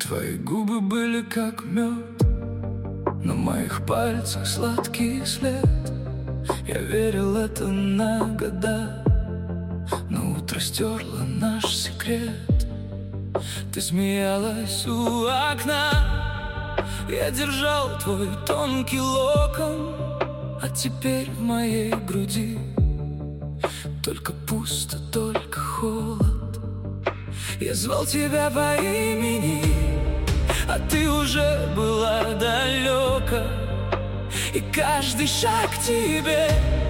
Твои губы были как мед, на моих пальцах сладкий след. Я верил это на года, но утро стерло наш секрет. Ты смеялась у окна, я держал твой тонкий локон. А теперь в моей груди только пусто, только холод. Я звал тебя по имени, а ты уже была далека. И каждый шаг к тебе